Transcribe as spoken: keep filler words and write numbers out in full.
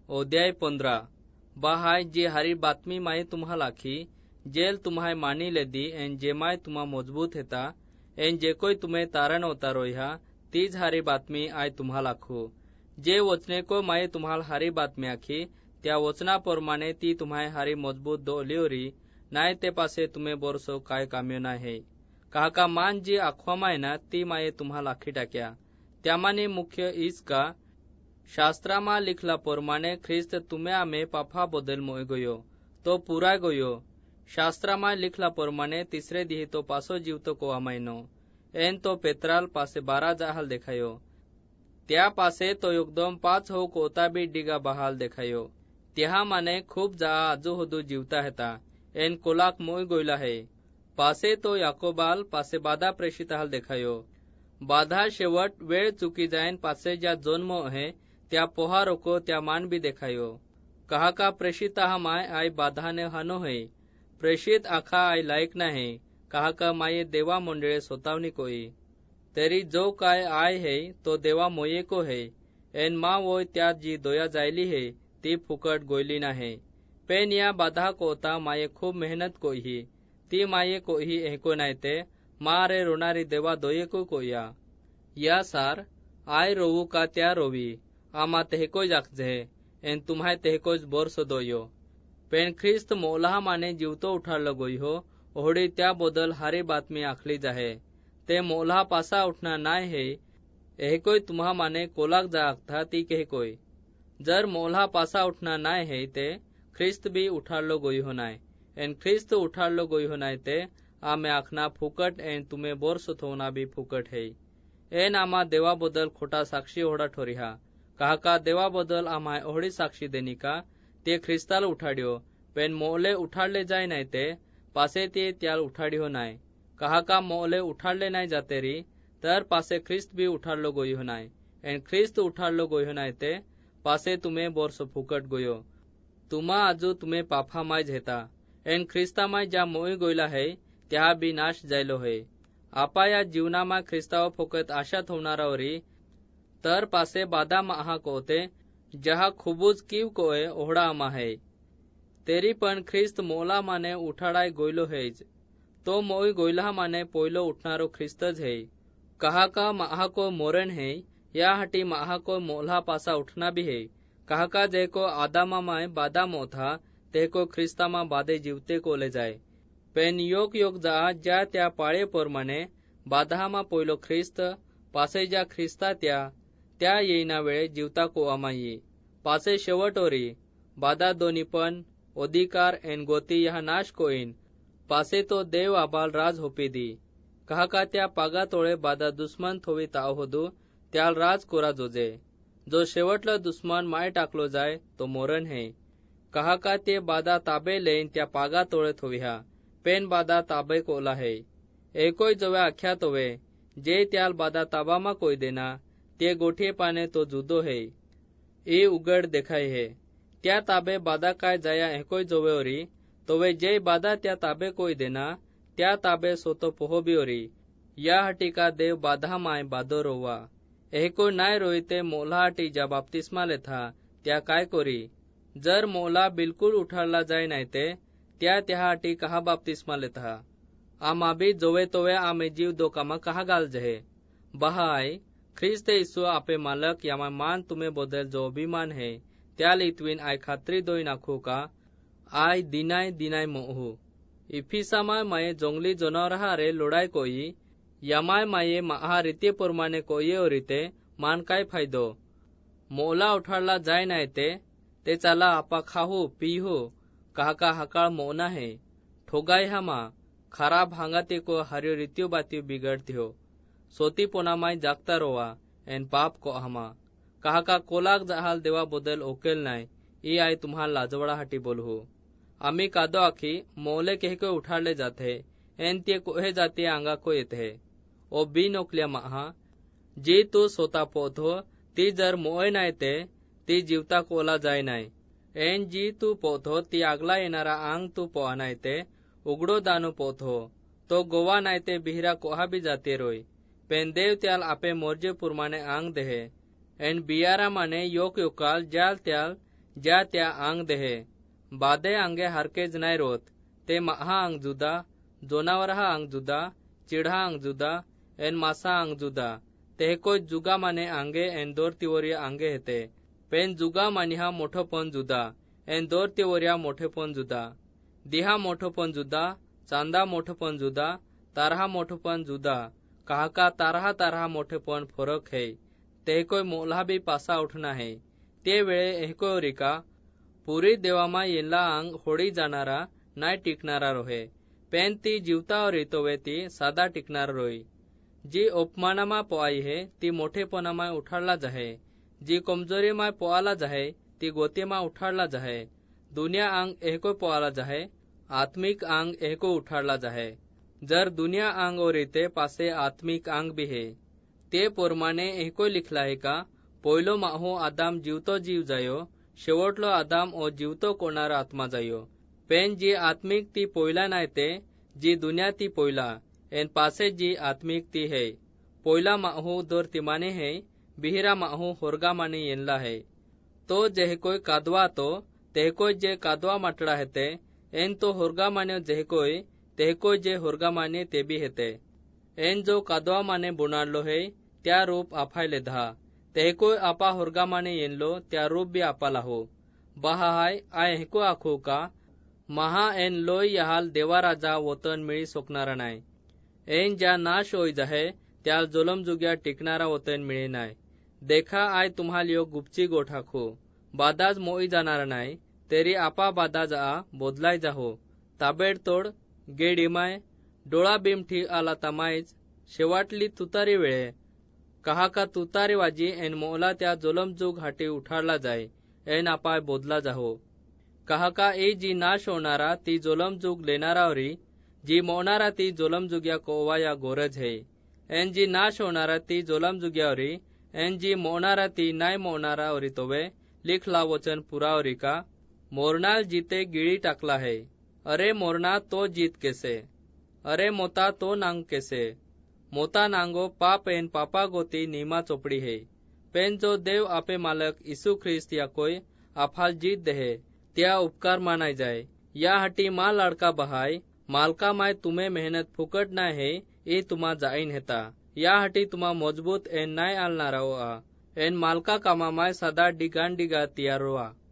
अध्याय पंद्रह बाहाय जे हरी बातमी माये तुम्हा लाखी जेल तुम्हाय मानी लेदी एन जे माय तुम्हा मजबूत हेता एन जे कोई तुम्हें तारण उतारो ह्या तीज हरी बातमी आय तुम्हा लाखो जे वचने को माये तुम्हाल हरी बातमी आखी त्या वचना प्रमाणे ती तुम्हाय हरी मजबूत दो लिओरी नाय ते पासे तुम्हें बोरसो काय काम्यो ना है काका मान जी आखवा माय ना ती माये तुम्हा लाखी टाक्या त्यामाने मुख्य इस का शास्त्रमा लिखला प्रमाणे ख्रिस्त तुम्हें आमे पापा बदल मोय गयो तो पूरा गयो शास्त्रमा लिखला प्रमाणे तिसरे दिही तो पासो जीवतो को आमायनो एन तो पेत्राल पासे बारा जाहाल देखायो त्या पासे तो एकदम पाच हो कोता बी डिगा बहाल देखायो त्या माने खूप जा आजू होदू जीवता हेता एन कोलाक मोय गोयला है पासे तो याकोबाल पासे बाधा प्रेषित हाल देखायो बाधा शेवट वेळ चुकी जायन पासे ज्या जन्म है त्या पोहा रोको त्या मान भी देखायो कहा का प्रेषित माय आय बाधा ने हानो है प्रेषित आखा आय लायक ना है कहा का माये देवा मंडळे सोतावनी कोई तेरी जो काय आय है तो देवा मोये को है एन मा वो त्या जी दोया जायली है ती फुकट गोयली ना है पेन या बाधा कोता माये खूब मेहनत को ही ती माये को ही एको नायते मारे रोनारी देवा दोये को कोया या सार आय रोवू का त्या रोवी आमा तेहको जाकजे एन तुम्हाय तेहको बोरसो दोयो पेन ख्रिस्त मोलाहा माने जीवतो उठाडलो गोई हो ओहडी त्या बदल हारी बातमी आखली जाहे ते मोलाहा पासा उठना नाय है एहकोय तुम्हा माने कोलाक जागता ती केहकोय जर मोलाहा पासा उठना नाय है ते ख्रिस्त भी उठाडलो गोई हो नाय एन ख्रिस्त उठाडलो गोई हो नाय ते आमे आखना फुकट एन तुम्हें बोरसो थोना भी फुकट है एन आमा देवा बदल खोटा साक्षी ओढा ठोरिहा कहा का देवा बदल आम्हा ओहडी साक्षी देनी का ते ख्रिस्ताला उठाड्यो पेन मोले उठाडले जाय नाय ते पासे ते त्याल उठाड्यो नाय कहा का मोले उठाडले नाय जाते री तर पासे ख्रिस्त भी उठाडलो गोई हो नाय एन ख्रिस्त उठाडलो गोई हो नाय ते पासे तुम्हें बोरसो फुकट गोयो तुम्हा आजू तुम्हें पाफा माय झेता एन ख्रिस्ता माय ज्या मोई गोयला है त्या भी नाश जायलो है आपा या जीवनामा ख्रिस्ताव फुकट आशा थोवणारावरी तर पासे बादा महा कोते जहा खुबूज कीव कोए ओहडा आमा है तेरी पण ख्रिस्त मोला माने उठाडाय गोयलो हैज तो मोई गोयला माने पोयलो उठणारो ख्रिस्तज है कहा का महा को मोरन है या हटी महा को मोला पासा उठना भी है कहा का जेको आदामा माय बादा मोथा तेको ख्रिस्तामा बादे जीवते को ले जाए पेन योग योग जा ज्या त्या पाळे प्रमाणे बाधामा पोयलो ख्रिस्त पासे ज्या ख्रिस्ता त्या त्या येईना वेळे जीवता को आमाई पासे शेवटोरी बादा दोन्ही पण अधिकार एन गोती यहा नाश कोईन पासे तो देव आबाल राज होपी दी कहा का त्या पागा तोळे बादा दुश्मन थोवी ताव होदू त्याल राज कोरा जोजे जो शेवटला दुश्मन माय टाकलो जाय तो मोरन है कहा का ते बादा ताबे लेन त्या पागा तोळे थोविहा पेन बादा ताबे कोला है एकोय जवे आख्या तोवे जे त्याल बादा ताबामा कोई देना ते गोठे पाने तो जुदो है ए उगड देखाय है त्या ताबे बादा काय जाया एकोय जोवेओरी तोवे जे बादा त्या ताबे कोई देना त्या ताबे सोतो पोहोबिओरी या हटिका देव बाधा माय बादो रोवा एको नाय रोईते मोला हटी ज्या बाप्तिस्मा लेथा त्या काय कोरी जर मोला बिलकुल उठाडला जाय नाय ते त्या त्या हटी कहा बाप्तिस्मा लेथा आमा भी जोवे तोवे आमे जीव दो कामा कहा गाल जहे बहाय ख्रिस्त यीशु आपे मालक यामा मान तुम्हें बदल जो अभिमान है त्या लितवीन आय खात्री दोई नाखू का आय दिनाय दिनाय मोहू इफिसामा माये जंगली जनावरा रे लोडाय कोई यामाय माये महा रीति प्रमाणे कोये ओरीते मान काय फायदो मोला उठाडला जाय नाय ते ते चाला आपा खाहू पीहू कहा का हकाळ मोना है ठोगाय हमा खराब हांगाते को हरियो रीतियो बातियो बिगड़तियो सोती पोनामाय जागता रोवा एन पाप को हमा कहा का कोलाक जहाल देवा बदल ओकेल नाय ई आय तुम्हा लाजवड़ा हटी बोलहू आम्ही कादो आखी मोले कह को उठाडले जाते एन ते कोहे जाते आंगा को येते है ओ बी नोकल्या महा जी तू सोता पोथो ती जर मोय नाय ते ती जीवता कोला जाय नाय एन जी तू पोथो ती आगला येणारा आंग तू पोहा नाय ते उगडो दानो पोथो तो गोवा नाय ते बिहरा कोहा भी जाते रोय पेन देव त्याल आपे मोर्जे पुरमाने आंग देहे एन बियारा माने योक योकाल जाल त्याल ज्या त्या आंग देहे बादे आंगे हारकेज नाही रोत ते महा आंग जुदा जोनावरहा आंग जुदा चिढ़ा आंग जुदा एन मासा आंग जुदा ते कोई जुगा माने आंगे एन दोर तिवरिया आंगे हेते पेन जुगा मानिहा मोठोपण जुदा एन दोर तिवरिया मोठेपण जुदा दिहा मोठोपण जुदा चांदा मोठोपण जुदा तारहा मोठोपण जुदा काहका तारहा तारहा मोठेपण फरक है ते कोई मोला भी पासा उठना है ते वेळे एहको रिका पुरी देवामा येला आंग होडी जाणारा नाही टिकणारा रोहे पेन ती जीवतावर येतोवे ती साधा टिकणार रोई जी अपमानामा पोआई है ती मोठेपणामा उठाडला जाहे जी कमजोरीमा पोआला जाहे ती गोतीमा उठाडला जाहे दुनिया आंग एहको पोआला जाहे आत्मिक आंग एहको उठाडला जाहे जर दुनिया आंग और इते पासे आत्मिक आंग भी है ते पोरमाने एहको लिखला है का पोयलो माहो आदाम जीवतो जीव जायो शेवटलो आदाम ओ जीवतो कोणारा आत्मा जायो पेन जी आत्मिक ती पोयला नाही ते जी दुनिया ती पोयला एन पासे जी आत्मिक ती है पोयला माहो दोर तिमाने है बिहिरा माहो होरगा माने येनला है तो जेह कोई कादवा तो तेह कोई जे कादवा माटड़ा हेते एन तो होरगा माने जेह कोई तेह कोई जे होरगा माने ते भी हेते एन जो कादवा माने बुनाडलो है त्या रूप आफायले धा तेह कोई आपा होरगा माने येनलो त्या रूप भी आपाला हो बहाय आय हेको आखो का महा एन लोय यहाल देवा राजा वतन मिळी सोकणारा नाय एन ज्या नाश होई जाहे त्याल जोलम जुग्या टिकणारा वतन मिळे नाय देखा आय तुम्हाल यो गुपची गोठाखो बादाज मोई जाणारा नाय तेरी आपा बादाज आ बोदलाय जाहो ताबेड तोड गेडीमाय डोळा बिमठी आला तमायच शेवाटली तुतारी वेळे कहा का तुतारी वाजी एन मोला त्या जोलम जुग हाटी उठाडला जाय एन आपाय बोदला जाहो कहा का ए जी नाश होणारा ती जोलम जुग लेणारावरी जी मोनारा ती जोलम जुग्या कोवा या गोरज है एन जी नाश होणारा ती जोलम जुग्यावरी एन जी मोनारा ती नाय मोनारावरी तोवे लिखला वचन पुरावरी का मोरनाल जीते गिळी टाकला है अरे मोरना तो जीत कैसे अरे मोता तो नांग कैसे मोता नांगो पाप एन पापा गोती नीमा चोपड़ी है पेन जो देव आपे मालक यीशु ख्रिस्त या कोई आफाल जीत दे त्या उपकार मानाय जाय या हटी मा लाडका बहाय मालका माय तुम्हें मेहनत फुकट ना है ये तुमा जाईन हेता या हटी तुमा मजबूत एन नाय आलनारा आ एन मालका कामा माय सदा डिगान डिगा तियारोआ